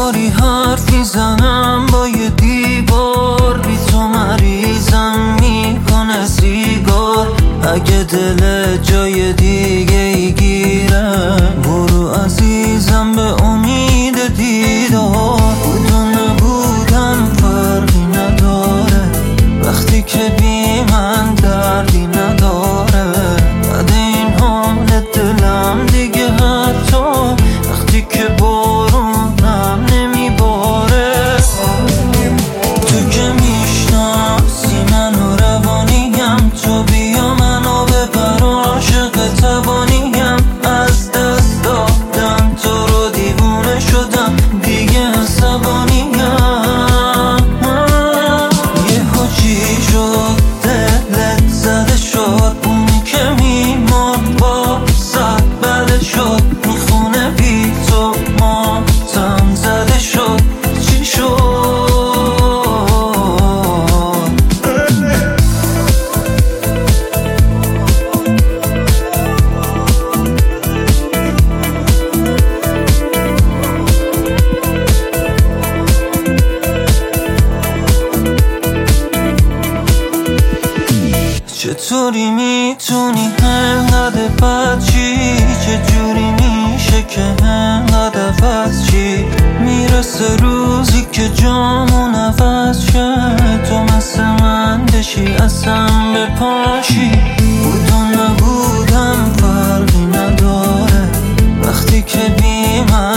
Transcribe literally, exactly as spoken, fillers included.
چطوری حرف میزنم با یه دیوار، بی تو مریضم میکنه سیگار. اگه دل جای دیگه ای گیره، برو عزیزم به امید دیدار. بود و نبودم فرقی نداره، وقتی که بی من دردی نداره. بعد این حال دلم دیگه حتی وقتی که بارونم نمیباره. تو که میشناسی من و روانیم، تو بیا منو ببر، عاشق توانیم. از دست دادم تو رو، دیوونه شدم دیگه عصبانیم. یه چی شد دلت زده شد، اونی که میمرد با صد بده شد. میخونه بی تو ماتم زده شد، چی شد؟ چطوری میتونی انقدر بد چی؟ چجوری میشه که انقدر عوض چی؟ میرسه روزی که جامون عوض شه، تو مثل من بشی اصلا بپاشی. بود و نبودم فرقی نداره، وقتی که بی من